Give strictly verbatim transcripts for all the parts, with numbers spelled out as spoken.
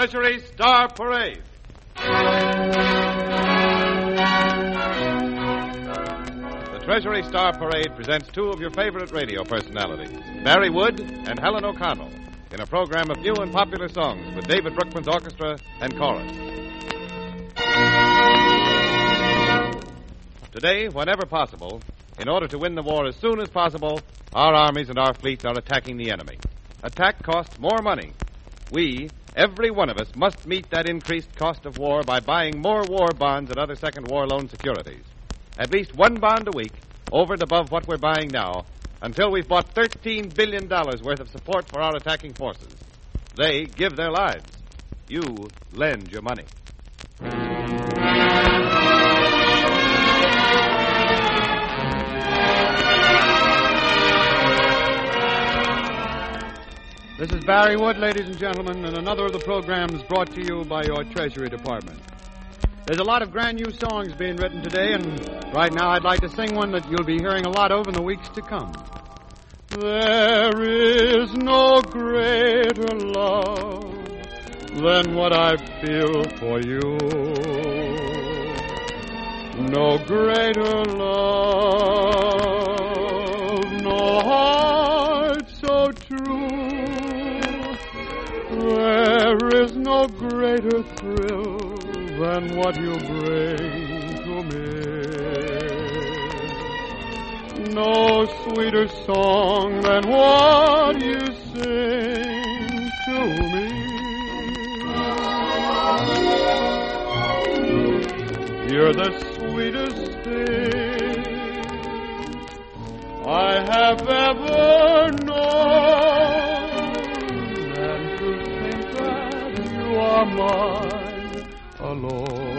Treasury Star Parade. The Treasury Star Parade presents two of your favorite radio personalities, Barry Wood and Helen O'Connell, in a program of new and popular songs with David Brookman's orchestra and chorus. Today, whenever possible, in order to win the war as soon as possible, our armies and our fleets are attacking the enemy. Attack costs more money. We, every one of us, must meet that increased cost of war by buying more war bonds and other second war loan securities. At least one bond a week, over and above what we're buying now, until we've bought thirteen billion dollars worth of support for our attacking forces. They give their lives. You lend your money. This is Barry Wood, ladies and gentlemen, and another of the programs brought to you by your Treasury Department. There's a lot of grand new songs being written today, and right now I'd like to sing one that you'll be hearing a lot of in the weeks to come. There is no greater love than what I feel for you. No greater love, no heart so true. There is no greater thrill than what you bring to me. No sweeter song than what you sing to me. You're the sweetest thing I have ever known, and to think that you are mine alone.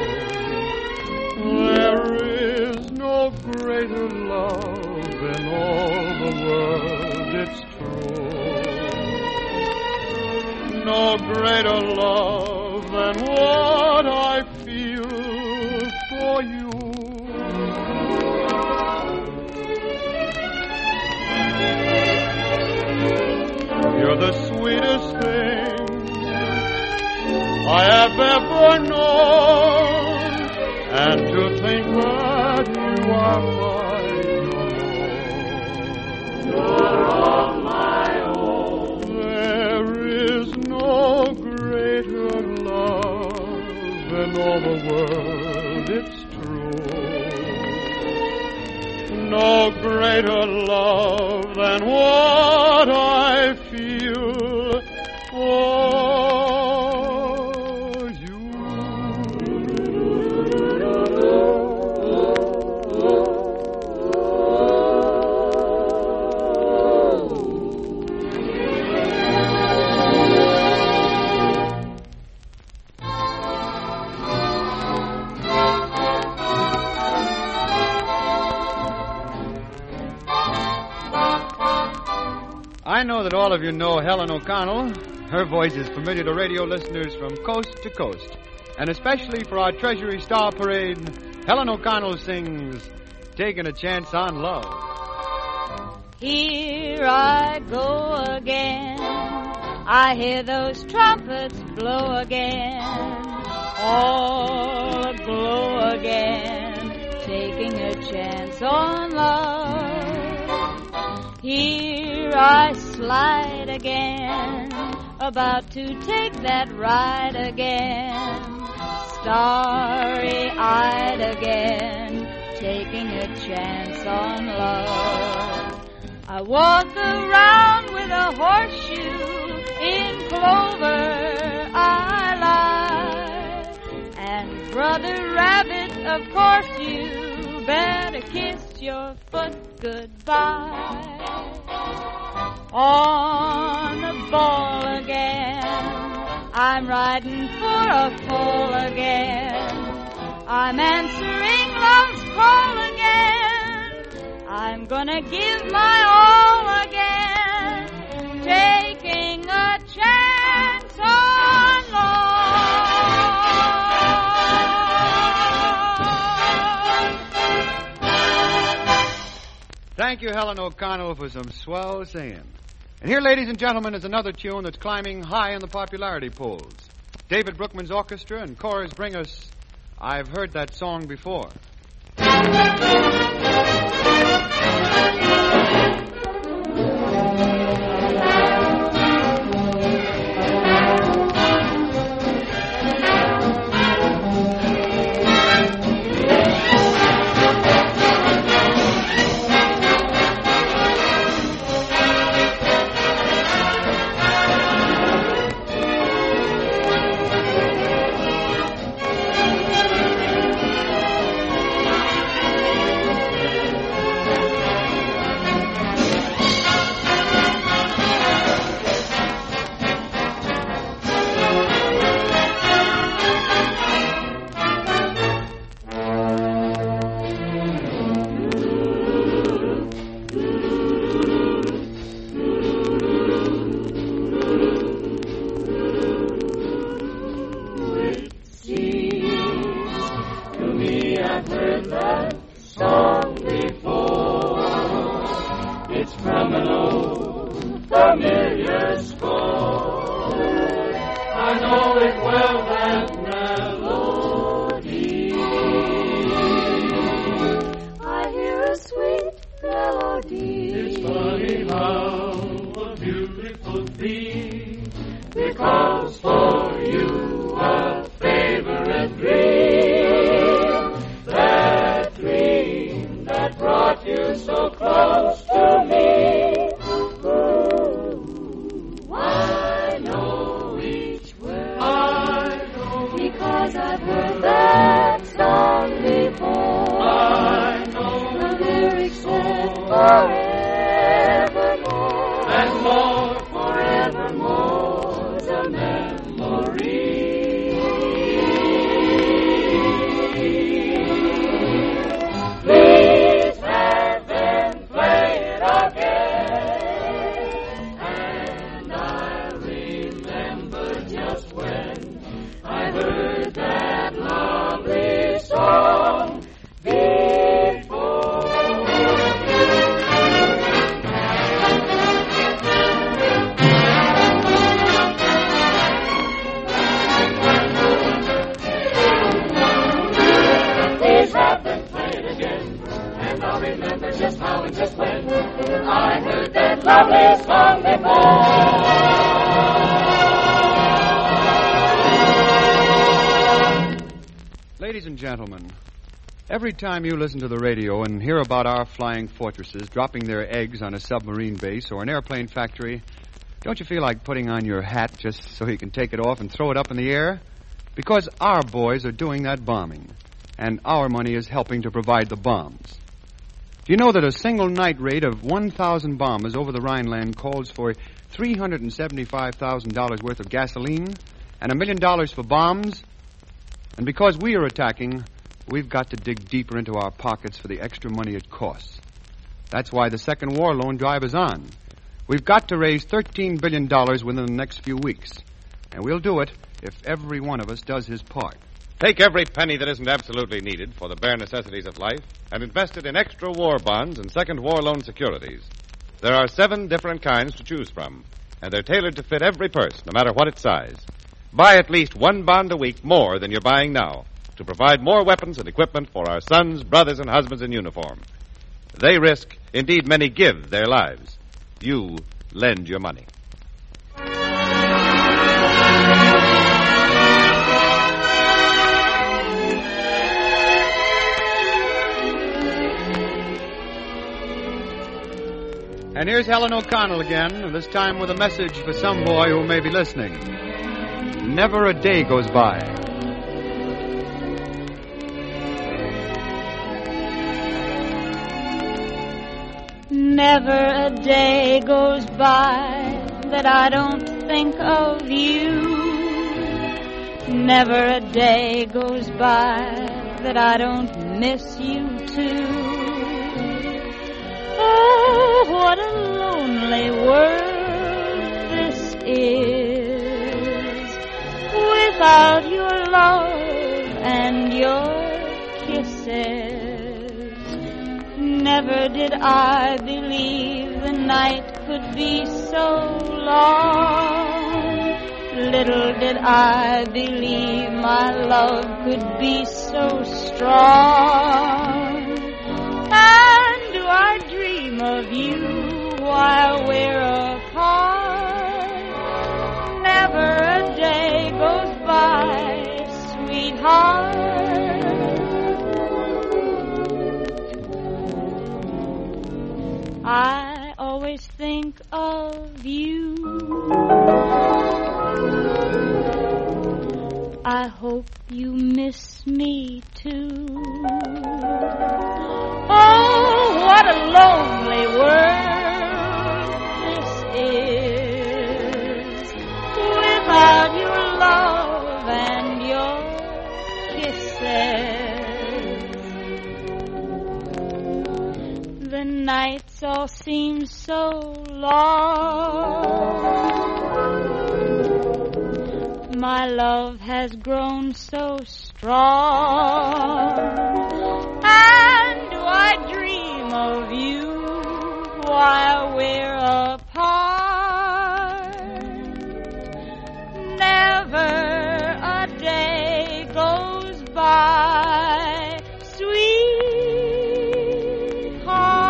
There is no greater love in all the world, it's true. No greater love than what I feel for you. You're the sweetest thing I have ever known, and to think that you are mine alone. You're all my own. There is no greater love in all the world, it's true. No greater love than what I feel for. I know that all of you know Helen O'Connell. Her voice is familiar to radio listeners from coast to coast. And especially for our Treasury Star Parade, Helen O'Connell sings Taking a Chance on Love. Here I go again. I hear those trumpets blow again. All aglow again. Taking a chance on love. Here I slide again, about to take that ride again, starry-eyed again, taking a chance on love. I walk around with a horseshoe, in clover I lie, and Brother Rabbit, of course you better kiss your foot goodbye. On the ball again, I'm riding for a fall again. I'm answering love's call again. I'm gonna give my all again, taking a chance on love. Thank you, Helen O'Connell, for some swell singing. And here, ladies and gentlemen, is another tune that's climbing high in the popularity polls. David Brookman's orchestra and chorus bring us I've Heard That Song Before. Ladies and gentlemen, every time you listen to the radio and hear about our flying fortresses dropping their eggs on a submarine base or an airplane factory, don't you feel like putting on your hat just so you can take it off and throw it up in the air? Because our boys are doing that bombing, and our money is helping to provide the bombs. Do you know that a single night raid of one thousand bombers over the Rhineland calls for three hundred seventy-five thousand dollars worth of gasoline and a million dollars for bombs? And because we are attacking, we've got to dig deeper into our pockets for the extra money it costs. That's why the second war loan drive is on. We've got to raise thirteen billion dollars within the next few weeks. And we'll do it if every one of us does his part. Take every penny that isn't absolutely needed for the bare necessities of life and invest it in extra war bonds and second war loan securities. There are seven different kinds to choose from, and they're tailored to fit every purse, no matter what its size. Buy at least one bond a week more than you're buying now to provide more weapons and equipment for our sons, brothers, and husbands in uniform. They risk, indeed many give, their lives. You lend your money. And here's Helen O'Connell again, this time with a message for some boy who may be listening. Never a day goes by. Never a day goes by that I don't think of you. Never a day goes by that I don't miss you too. Oh, what a lonely world this is, without your love and your kisses. Never did I believe the night could be so long, little did I believe my love could be so strong. And do I dream of you while we're apart? Never a day goes by, sweetheart. I always think of you. I hope you miss me too. Oh, what a lonely world this is, without your love and your kisses. The nights all seem so long. My love has grown so strong. And do I dream of you while we're apart? Never a day goes by, sweetheart.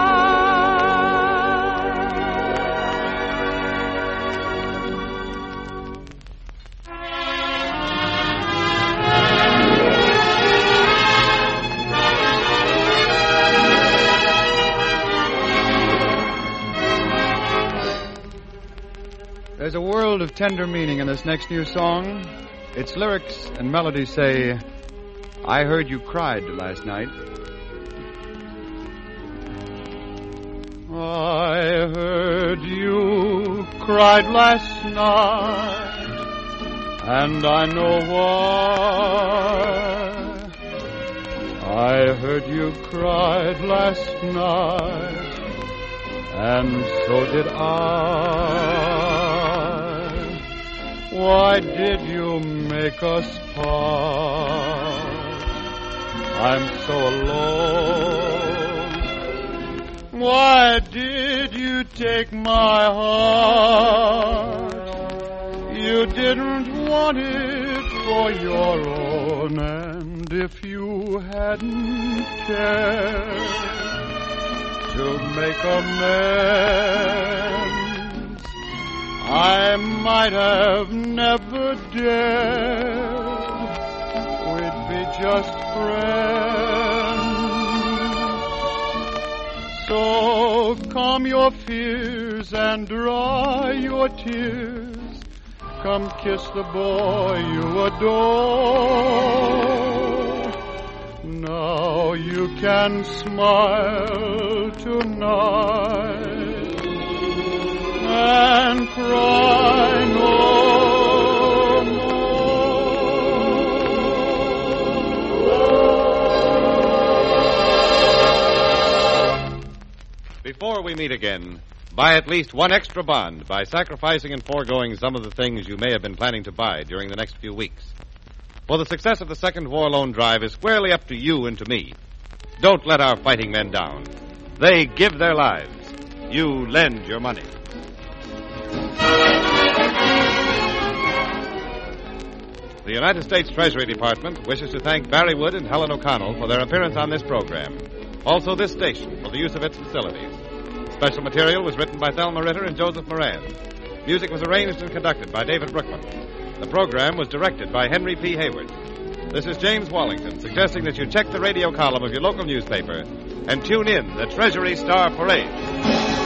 There's a world of tender meaning in this next new song. Its lyrics and melody say, I heard you cried last night. I heard you cried last night, and I know why. I heard you cried last night, and so did I. Why did you make us part? I'm so alone. Why did you take my heart? You didn't want it for your own, and if you hadn't cared to make amends, I might have never dared. We'd be just friends. So calm your fears and dry your tears. Come kiss the boy you adore. Now you can smile tonight and cry no more. Before we meet again, buy at least one extra bond by sacrificing and foregoing some of the things you may have been planning to buy during the next few weeks. For the success of the second war loan drive is squarely up to you and to me. Don't let our fighting men down. They give their lives. You lend your money. The United States Treasury Department wishes to thank Barry Wood and Helen O'Connell for their appearance on this program. Also this station for the use of its facilities. Special material was written by Thelma Ritter and Joseph Moran. Music was arranged and conducted by David Brookman. The program was directed by Henry P. Hayward. This is James Wallington suggesting that you check the radio column of your local newspaper and tune in the Treasury Star Parade.